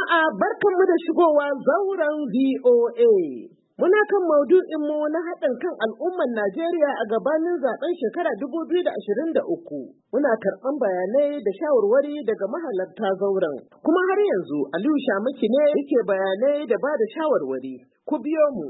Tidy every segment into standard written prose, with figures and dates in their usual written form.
Jama'a barkanmu da shigowa zauren VOA. Muna kan maudu'inmu na haɗin kan al'ummar Najeriya a gabanin zaben shekara 2023. Muna karɓan bayanai da shawarwari daga mahalarta zauren. Kuma har yanzu Aliyu Shamaki ne yake bayanai da ba da shawarwari. Ku biyo mu.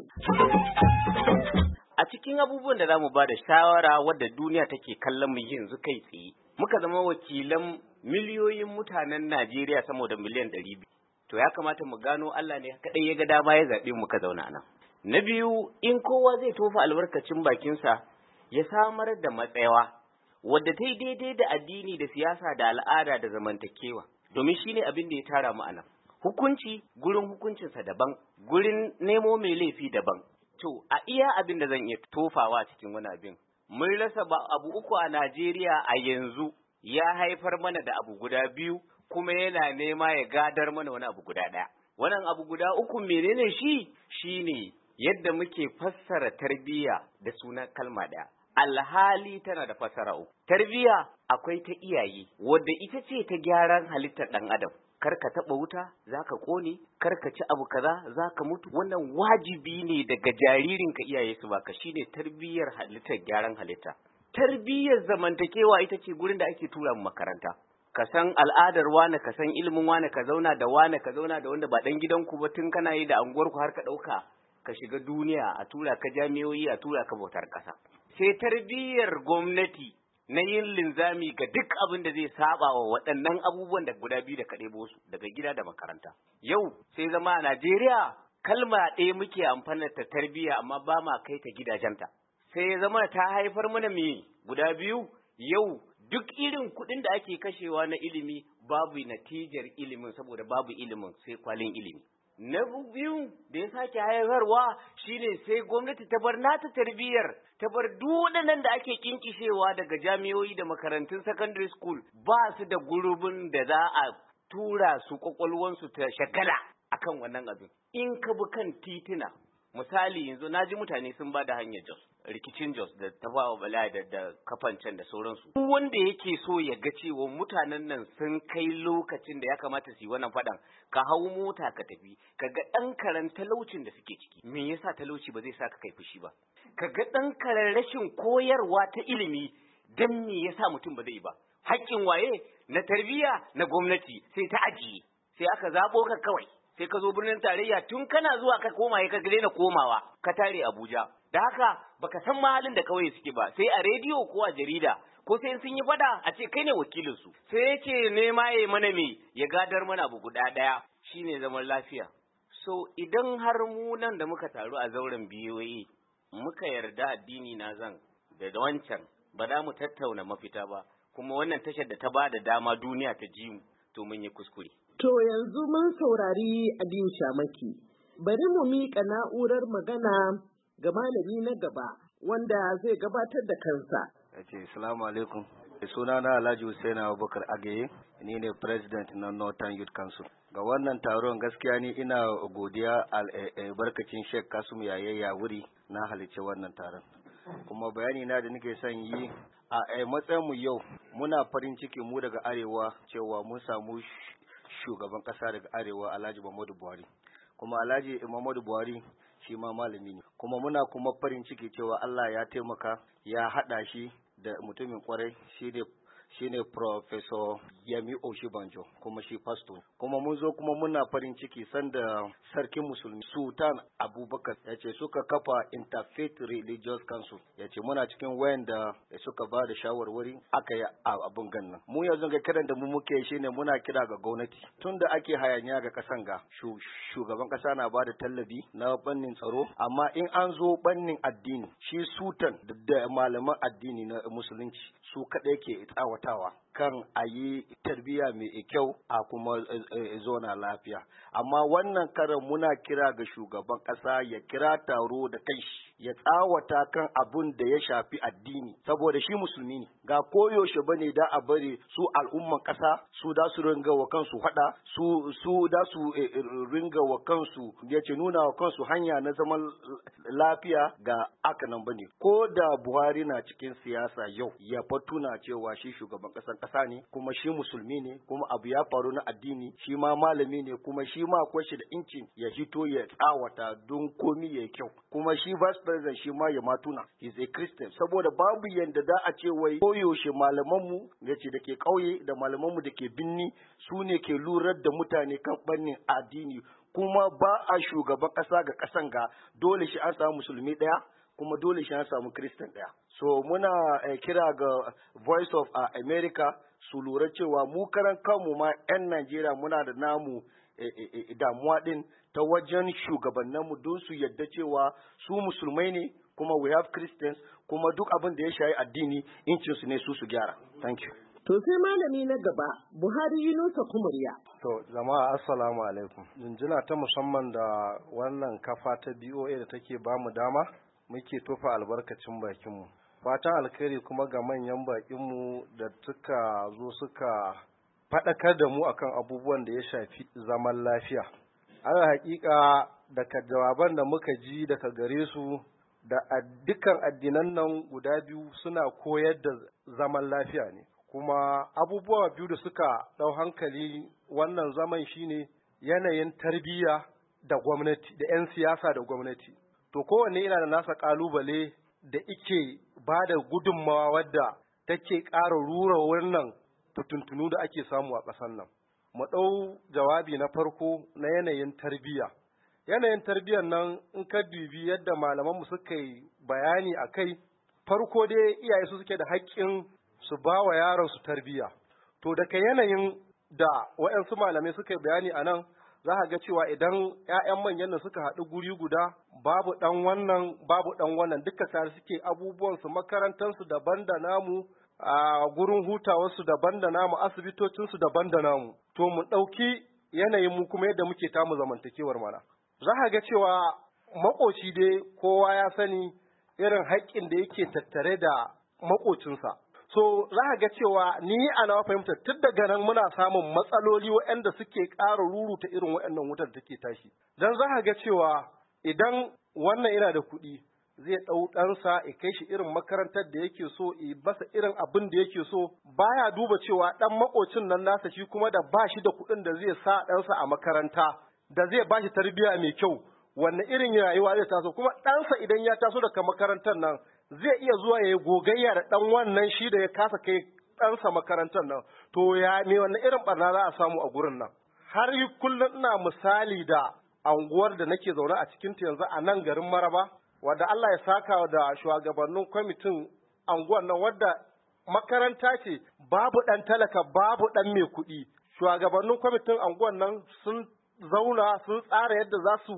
A cikin abubuwan da za mu ba da shawara wadda duniya take kallon mu yanzu kai tsaye, muka zama wakilan miliyoyin mutanen Najeriya sama da miliyan 200. To ya kamata mu gano Allah ne kaɗai ya ga dama ya zaɓe muka zauna nan. Na biyu, in kowa zai tofa albarkacin bakinsa ya samar da matsayawa wadda ta yi daidai da addini da siyasa da al'ada da zamantakewa, domin shi ne abin da ya tara mu a nan. Hukunci gurin hukuncinsa daban, gurin nemo mai laifi daban. To, a iya abin da zan iya tofawa cikin wani abin, mun rasa abu uku a Najeriya a yanzu ya haifar mana da abu guda biyu, kuma yana nema ya gadar mana wani abu guda ɗaya. Wannan abu guda uku menene shi? Shine yadda muke fassara tarbiyya da sunan kalma ɗaya. Alhali tana da fassara uku. Tarbiyya akwai ta iyaye, wadda ita ce ta gyaran halittar ɗan adam. Kar ka taɓa wuta, za ka ƙone, kar ka ci abu kaza, za ka mutu. Wannan wajibi ne daga jaririnka iyaye su baka, shine tarbiyyar halittar gyaran halitta. Tarbiyyar zamantakewa ita ce gurin da ake tura mu makaranta. Ka san al'adar wane, ka san ilimin wane, ka zauna da wane, ka zauna da wanda ba ɗan gidanku ba tun kana yi da anguwarku har ka ɗauka ka shiga duniya, a tura ka jami'o'i, a tura ka bautar ƙasa. Sai tarbiyyar gwamnati na yin linzami ga duk abin da zai saba wa waɗannan abubuwan da guda biyu da ka ɗebo su daga gida da makaranta. Yau sai zama a Najeriya kalma ɗaya muke amfani da tarbiyya amma ba ma kai ta gidajenta. Sai zama ta haifar mana me guda biyu. Yau duk irin kuɗin da ake kashewa na ilimi babu natijar ilimin saboda babu ilimin sai kwalin ilimi. Na biyu da ya sake haifarwa shine sai gwamnati ta bar nata tarbiyyar, ta bar duɗanan da ake kinkishewa daga jami'o'i da makarantun secondary school ba su da gurbin da za a tura su kwakwalwansu ta shagala akan wannan abin. In ka bi kan titina, misali yanzu na ji mutane sun ba da hanyar Jos, rikicin Jos da tafawa bala da kafancan da sauransu. Wanda yake so ya ga cewa mutanen nan sun kai lokacin da ya kamata su yi wannan faɗan, ka hau mota ka tafi, ka ga ɗan karen talaucin da suke ciki. Me yasa talauci ba zai sa ka kai fushi ba? Ka ga ɗan karen rashin koyarwa ta ilimi, dan me yasa mutum ba zai ba? Haƙƙin waye? Na tarbiyya na gwamnati sai ta ajiye, sai aka zaɓo ka kawai. Sai ka zo birnin tarayya tun kana zuwa ka koma ka daina komawa ka tare Abuja. Da haka baka san mahalin da kawai suke ba, sai a rediyo ko a jarida ko sai sun yi fada a ce kai ne wakilin su. Sai yace nema yayi mana me ya gadar mana abu guda daya shine zaman lafiya. So idan har mu nan da muka taru a zauren BOA muka yarda addini na zan da wancan ba za mu tattauna mafita ba, kuma wannan tashar da ta bada dama duniya ta ji mu, to mun yi kuskure. To yanzu mun saurari Aliyu Shamaki. Bari mu miƙa na'urar magana ga malami na gaba wanda zai gabatar da kansa. Assalamu alaikum. Sunana Alhaji Hussein Abubakar Ageye, ni ne President na Northern Youth Council. Ga wannan taron gaskiya ni ina godiya barkacin Sheikh Kasum Yayaya wuri na halicci wannan taron. Kuma bayani na da nake son yi a matsayin mu yau muna farin ciki mu daga arewa cewa mun samu shugaban kasa daga arewa Alhaji Muhammadu Buhari. Kuma Alhaji Muhammadu Buhari shi ma malami ne. Kuma muna kuma farin ciki cewa Allah ya taimaka ya haɗa shi da mutumin kwarai shine Professor Yemi Oshibanjo, kuma shi pastor. Kuma mun zo kuma muna farin ciki sanda sarkin musulmi Sultan Abubakar ya ce suka kafa Interfaith Religious Council. Ya ce muna cikin wayanda suka ba da shawarwari aka yi abin gannan. Mu yanzu ga kiran da mu muke shine muna kira ga gwamnati. Tunda ake hayaniya ga kasan ga shugaban kasa na ba da tallafi na bannin tsaro, amma in an zo bannin addini shi Sultan da malaman addini na musulunci su kaɗai ke tsawatawa kan a yi tarbiyya mai kyau a kuma zona lafiya. Amma wannan karan muna kira ga shugaban ƙasa ya kira taro da kanshi ya tsawata kan abun da ya shafi addini, saboda shi musulmi ne. Ga koyaushe bane da a bari su al'umman ƙasa su da su ringa wa kansu hada, su da su ringa wa kansu yace nuna wa kansu hanya na zaman lafiya, ga aka nan bane. Ko da Buhari na cikin siyasa yau ya fatuna cewa shi shugaban ƙasar ƙasa ne, kuma shi musulmi ne, kuma abu ya faru na addini, shi ma malami ne, kuma shi ma akwai shi da incin ya hito ya tsawata don komi ya kyau, kuma shi vice president shi ma ya matuna is a Christian, saboda babu yanda da a ce wai koyaushe malamanmu ya ce da ke ƙauye da malamanmu da ke binni su ne ke lurar da mutane kan ɓannin addini, kuma ba a shugaban ƙasa ga ƙasan ga dole shi an samu musulmi ɗaya kuma dole shi an samu Christian ɗaya. So muna kira ga Voice of America su lura cewa mu karan kanmu ma 'yan Najeriya muna da namu damuwa ɗin ta wajen shugabanninmu don su yadda cewa su musulmai ne kuma we have Christians kuma duk abin da ya shayi addini incinsu ne su gyara. Thank you. To sai malami na gaba Buhari Yunusa Kumurya. To jama'a assalamu alaikum. Jinjina ta musamman da wannan kafa ta BOA da take bamu dama muke tofa albarkacin bakinmu. Fatan alkhairi kuma ga manyan bakinmu da suka zo suka faɗakar da mu akan abubuwan da ya shafi zaman lafiya. Ana hakika daga jawaban da muka ji daga gare su da dukkan addinan nan guda biyu suna koyar da zaman lafiya ne. Kuma abubuwa biyu da suka ɗau hankali wannan zaman shine yanayin tarbiyya da gwamnati da 'yan siyasa da gwamnati. To kowanne yana da nasa ƙalubale da ike ba da gudunmawa wadda take ƙara rura wannan fituntunu da ake samu a ƙasar nan. Mu ɗau jawabi na farko na yanayin tarbiyya. Yanayin tarbiyyar nan in ka dubi yadda malamanmu suka yi bayani a kai, farko dai iyaye su suke da haƙƙin su ba wa yaron su tarbiyya. To daga yanayin da waɗansu malamai suka yi bayani a nan, za ka ga cewa idan 'ya'yan manyan nan suka haɗu guri guda babu ɗan wannan duka tare suke abubuwansu makarantarsu daban da namu, a gurin hutawarsu daban da namu, asibitocinsu daban da namu. To mu ɗauki yanayin mu kuma yadda muke tamu zamantakewar mana. Za ka ga cewa maƙoci dai kowa ya sani irin haƙƙin da yake tattare da maƙocinsa. So za ka ga cewa ni a nawa fahimta tun daga nan muna samun matsaloli waɗanda suke ƙara ruruta irin waɗannan wutar da take tashi. Dan za ka ga cewa idan wannan yana da kuɗi zai ɗau ɗansa ya kai shi irin makarantar da yake so, ya basa irin abin da yake so, baya duba cewa ɗan maƙocin nan nasa shi kuma da ba shi da kuɗin da zai sa ɗansa a makaranta, da zai ba shi tarbiyya mai kyau, wanne irin rayuwa zai taso, kuma ɗansa idan ya taso daga makarantar nan zai iya zuwa ya yi gogayya da ɗan wannan shi da ya kasa kai ɗansa makarantar nan, to ya me wanne irin ɓarna za a samu a gurin nan. Har kullum ina misali da anguwar da nake zaune a cikin ta yanzu a nan garin Maraba, wadda Allah ya saka da shugabannin kwamitin anguwar nan, wadda makaranta ce babu ɗan talaka babu ɗan mai kuɗi. Shugabannin kwamitin anguwar nan sun zauna sun tsara yadda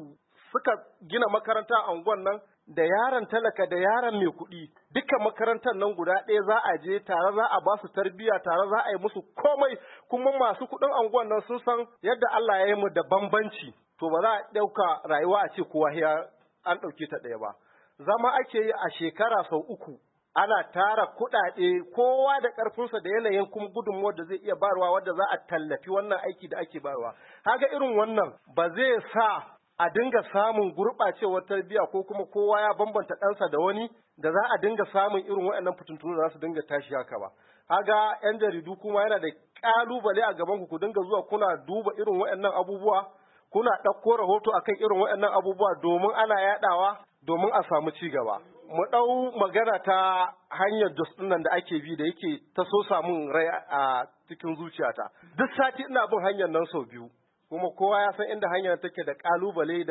suka gina makaranta a anguwar nan da yaron talaka da yaron mai kuɗi, duka makarantar nan guda ɗaya za a je tare, za a ba su tarbiyya tare, za a yi musu komai, kuma masu kuɗin anguwan nan sun san yadda Allah ya yi mu da bambanci, to ba za a ɗauka rayuwa a ce kowa ya an ɗauke ta ɗaya ba. Zama ake yi a shekara sau 3, ana tara kuɗaɗe kowa da ƙarfinsa da yanayin kuma gudunmuwar da zai iya bayarwa wadda za a tallafi wannan aiki da ake bayarwa. Kaga irin wannan ba zai sa a dinga samun gurɓacewar tarbiyya ko kuma kowa ya bambanta ɗansa da wani da za a dinga samun irin waɗannan fitintunu da za su dinga tashi haka ba. Haga 'yan jaridu kuma yana da ƙalubale a gaban ku dinga zuwa kuna duba irin waɗannan abubuwa, kuna ɗauko rahoto akan irin waɗannan abubuwa domin ana yaɗawa domin a samu ci gaba. Mu ɗau magana ta hanyar Jos ɗin nan da ake bi da yake ta so samun rai a cikin zuciyata. Duk sati ina bin hanyar nan sau 2. Kuma kowa ya san inda hanyar take da kalubale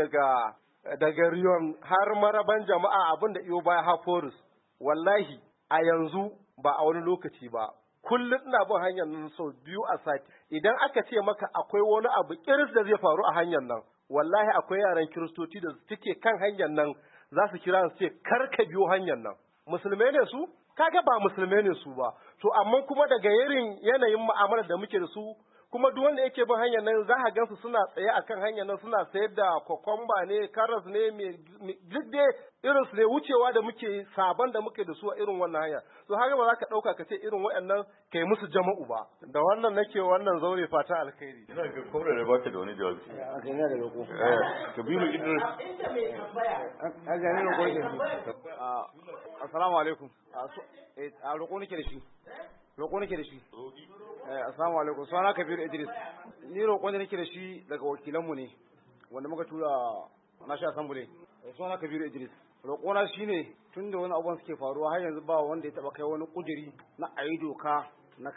daga Riyon har Maraban jama'a abin da iyo baya Haforus. Wallahi a yanzu ba a wani lokaci ba, kullum ina bin hanyar nan sau 2 a sati. Idan aka ce maka akwai wani abu kiris da zai faru a hanyar nan, wallahi akwai yaran kiristoci da suke kan hanyar nan za su kira su ce kar ka biyo hanyar nan. Musulmai ne su? Kaga ba musulmai ne su ba. To amma kuma daga yanayin mu'amalar da muke da su, kuma duk wanda yake bin hanyar nan za a gansu suna tsaye akan hanyar nan suna sayar da kokomba ne, karas ne, duk dai irin su ne wucewa da muke saban da muke da su a irin wannan hanya. So haka ba za ka ɗauka ka ce irin waɗannan kai musu jama'u ba. Da wannan nake wannan zaure fata alkhairi. Ina ga kobra da baka da wani jawabi. Ina da roƙo. Kabiru Idris. A gani roƙo ke. Assalamu alaikum. A roƙo nake da shi. roƙo nake da shi. Assalamu alaikum. Sunana Kabiru Idris. Ni roƙon da nake da shi daga wakilanmu ne wanda muka tura National Assembly. Sunana Kabiru Idris. Roƙona shine tunda wani abubuwan suke faruwa har yanzu ba wanda ya taba kai wani kudiri na ayi doka na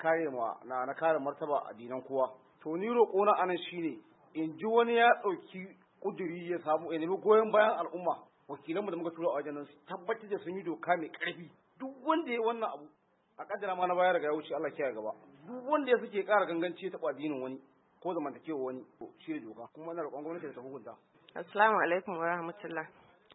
kare martaba addinan kowa. To ni roƙona anan shine in ji wani ya ɗauki kudiri ya samu ya nemi goyon bayan al'umma wakilanmu da muka tura a wajen nan tabbatar da sun yi doka mai ƙarfi. Duk wanda ya wannan abu a kaddara ma na bayar ga ya wuce Allah kiyaye gaba. Duk wanda ya suke ƙara ganganci ta addinin wani ko zamantakewa wani shi ne doka kuma ina roƙon gwamnati da ta hukunta. Assalamu alaikum wa rahmatullah.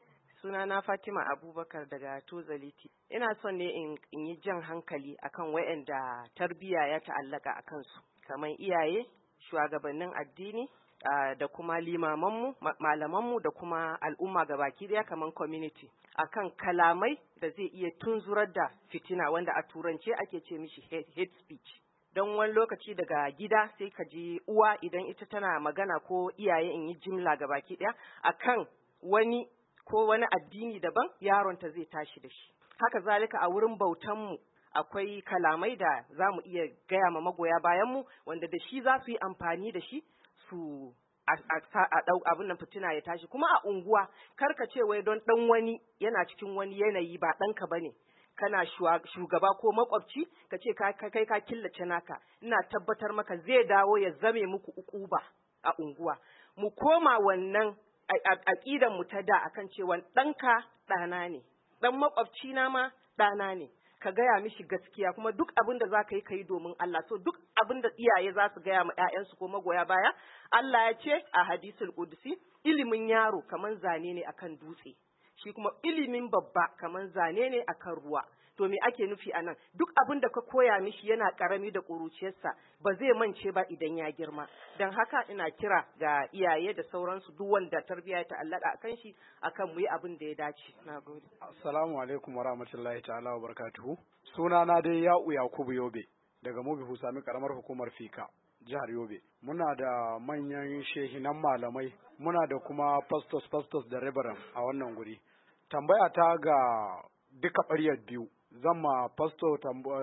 Sunana Fatima Abubakar daga Tozaliti. Ina son ne in yi jan hankali akan waɗanda tarbiyya ya ta'allaka a kansu, kamar iyaye, shugabannin addini, da kuma limamanmu, malamanmu da kuma al'umma gabaki daya kamar community, akan kalamai da zai iya tunzurar da fitina wanda a turance ake ce mishi hate speech. Don wani lokaci daga gida sai ka ji uwa idan ita tana magana ko iyaye in yi jimla gabaki daya akan wani ko wani addini daban, yaronta zai tashi da shi. Haka zalika a wurin bautanmu akwai kalamai da za mu iya gaya ma magoya bayanmu wanda da shi za su yi amfani da shi su a ɗau abin nan fitina ya tashi. Kuma a unguwa karka ce wai don ɗan wani yana cikin wani yanayi ba ɗanka ba ne, kana shugaba ko makwabci ka ce kai ka killace naka, ina tabbatar maka zai dawo ya zame muku ukuba a unguwa. Mu koma wannan aƙidan mu ta da akan cewa ɗanka ɗana ne, ɗan makwabci na ma ɗana ne, ka gaya mishi gaskiya kuma duk abin da za ka yi domin Allah. So duk abin da iyaye za su gaya ma 'ya'yansu ko magoya baya, Allah ya ce a hadisul qudsi ilimin yaro kaman zane ne akan dutse, shi kuma ilimin babba kaman zane ne akan ruwa. To me ake nufi anan? Duk abin da ka koya mishi yana karami da ƙuruciyarsa ba zai mance ba idan ya girma. Don haka ina kira ga iyaye da sauransu duk wanda tarbiyya ta allaka akan shi akan mu yi abin da ya dace. Nagode. Assalamu alaikum wa rahmatullahi ta'ala wa barakatuhu. Sunana dai Ya'u Yakubu Yobe daga Mubi Husami karamar hukumar Fika, jihar Yobe. Muna da manyan shehinan malamai, muna da kuma pastors da reverend a wannan guri. Tambaya ta ga duka ɓaryar biyu. Zan ma pastor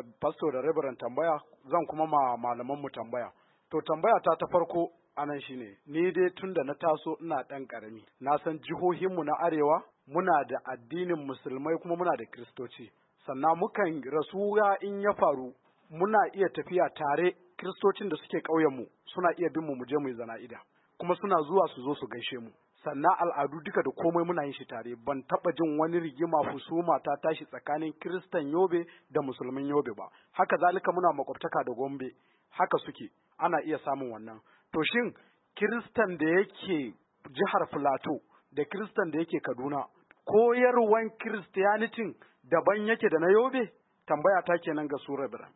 da reverend tambaya, zan kuma ma malaman mu tambaya. To tambaya ta farko anan shine, ni dai tunda na taso ina ɗan ƙarami, na san jihohinmu na arewa muna da addinin musulmai kuma muna da kristoci. Sannan mukan rasuwa in ya faru muna iya tafiya tare, kristocin da suke ƙauyenmu suna iya bin mu je mu yi zana'ida, kuma suna zuwa su zo su gaishe mu. Sannan al'adu duka da komai muna yin shi tare. Ban taɓa jin wani rigima husuma ta tashi tsakanin Kiristan Yobe da Musulmin Yobe ba. Haka zalika muna makwabtaka da Gombe, haka suke, ana iya samun wannan. To shin Kiristan da yake jihar Filato da Kiristan da yake Kaduna, koyarwan Kiristiyanitin daban yake da na Yobe? Tambaya ta kenan ga su Rabira.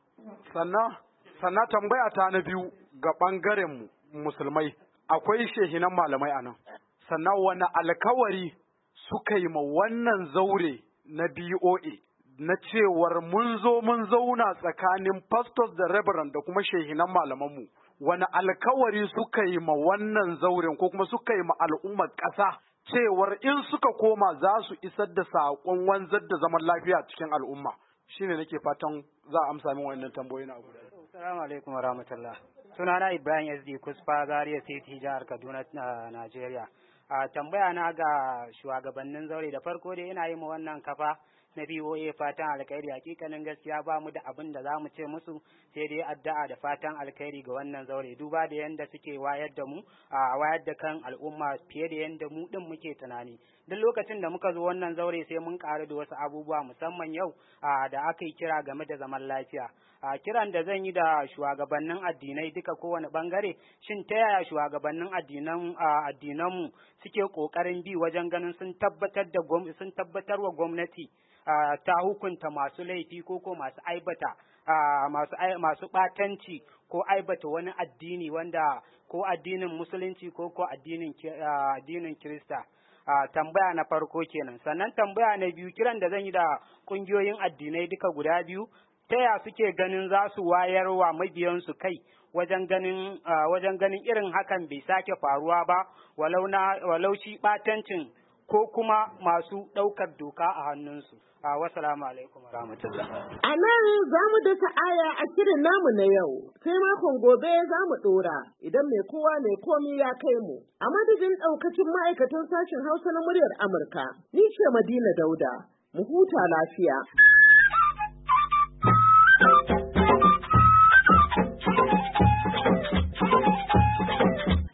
Sannan tambaya ta na biyu ga ɓangaren musulmai, akwai shehinan malamai a nan. Sannan wani alkawari suka yi ma wannan zaure na BOA na cewar mun zauna tsakanin pastors da reverend da kuma shehinan malamanmu, wani alkawari suka yi ma wannan zauren ko kuma suka yi ma al'ummar ƙasa cewar in suka koma za su isar da saƙon wanzar da zaman lafiya cikin al'umma. Shine nake fatan za a amsa min wannan tambayoyi na guda. Assalamu alaikum wa rahmatullah. Sunana Ibrahim SD Kusfa, Zaria City, jihar Kaduna, Najeriya. A tambaya na ga shugabannin zaure, da farko dai ina yi ma wannan kafa na BOA fatan alkhairi. Hakikanin gaskiya ba mu da abin da za mu ce musu sai dai addu'a da fatan alkhairi ga wannan zaure, duba da yanda suke wayar da mu a wayar da kan al'umma fiye da yanda mu din muke tunani. Duk lokacin da muka zo wannan zaure sai mun ƙaru da wasu abubuwa, musamman yau da aka yi kira game da zaman lafiya. Kiran da zan yi da shugabannin addinai duka kowane bangare, shin ta yaya shugabannin addinanmu suke ƙoƙarin bi wajen ganin sun tabbatar wa gwamnati ta hukunta masu laifi ko masu aibata masu ɓatanci ko aibata wani addini, wanda ko addinin musulunci ko addinin Kirista. Tambaya na farko kenan. Sannan tambaya na biyu, kiran da zan yi da ƙungiyoyin addinai duka guda biyu, ta ya suke ganin za su wayarwa mabiyansu kai wajen ganin irin hakan bai sake faruwa ba, walau shi ɓatancin ko kuma masu ɗaukar doka a hannunsu. Wassalamu alaikum warahmatullah. A nan za mu dasa aya a shirin namu na yau, sai makon gobe za mu ɗora idan mai kowa mai komi ya kai mu. A madadin ɗaukacin ma'aikatan sashen Hausa na muryar Amurka, ni ce Madina Dauda, mu huta lafiya.